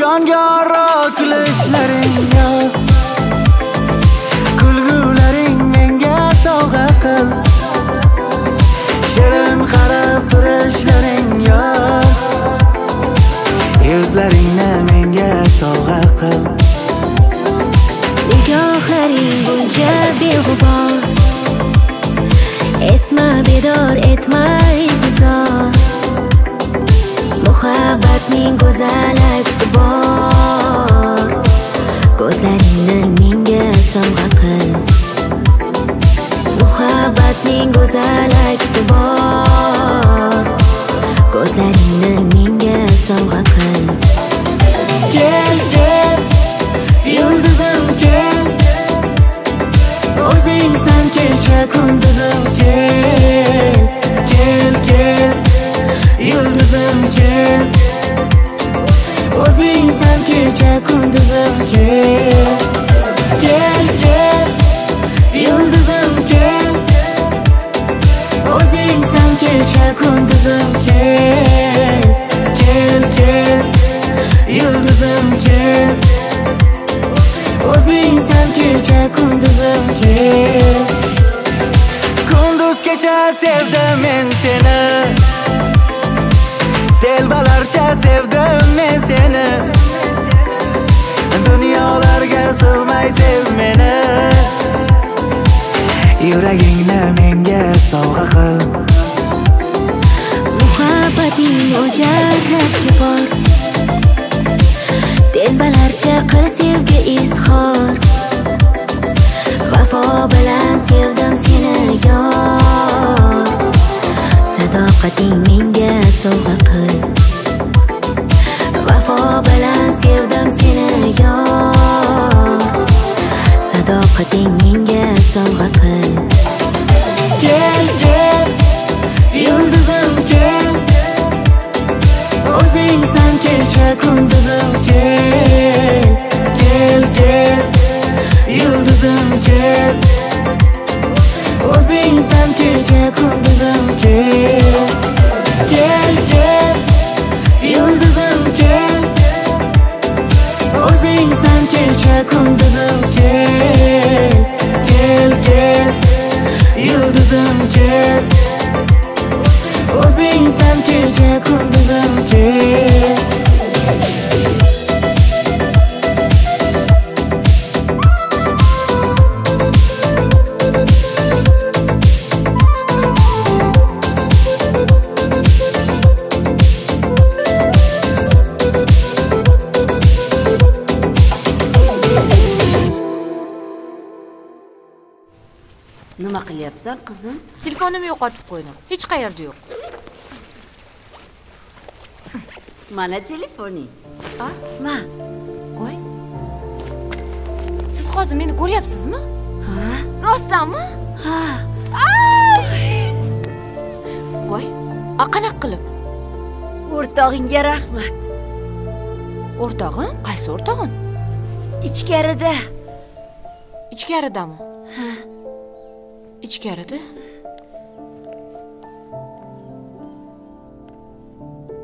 jonga oro kulishlaring yo'q, kulgularing menga sovg'a qil, shirin qarab turishlaring yo'q, yuzlaringni menga sovg'a qil. Nigohlaring buncha beg'ubor, etma bedor, etma intizor. Muhabbatning go'zal aksi bor, ko'zlaringni menga sovg'a qil. Muhabbatning go'zal aksi bor, ko'zlaringni menga sovg'a qil. Kel, kel, yulduzim kel, o'zingsan kecha kunduzim kel, kel, kel, yulduzim kel, o'zingsan kecha kunduzim kel, kel, kel, yulduzim kel, o'zingsan kecha kunduzim kel, kel, kel, yulduzim kel, o'zingsan kecha kunduzim kel. Kunduz kecha sevdim men seni, telbalarcha sevdim men seni, dunyolarga sig'may sev meni, yuragingni menga sovg'a qil. Muhabbating o'jarlashga bor, telbalarcha qil sevgi izhor. Vafo bilan sevdim seni yor, sadoqating menga sovg'a qil. Vafo bilan sevdim seni yor, sadoqating menga sovg'a qil. Kel, kel, yulduzim kel, o'zingsan kecha kunduzim kel, kel, kel, yulduzim kel, o'zingsan kecha kunduzim kel, kel, kel, yulduzim kel, o'zingsan kecha kunduzim kel, kel, kel, yulduzim kel, o'zingsan kecha kunduzim kel. Nima qilyapsan, qizim? Telefonimni yo'qotib qo'ydim. Hech qayerda yo'q. Mana telefoning. Ma. Voy. Siz hozir meni ko'ryapsizmi? Ha? Rostdanmi? Ha. Voy. Qanaqa qilib? O'rtog'ingga rahmat. O'rtog'im? Qaysi o'rtog'im? Ichkarida. Ichkaridami? Ha. Ichkarida?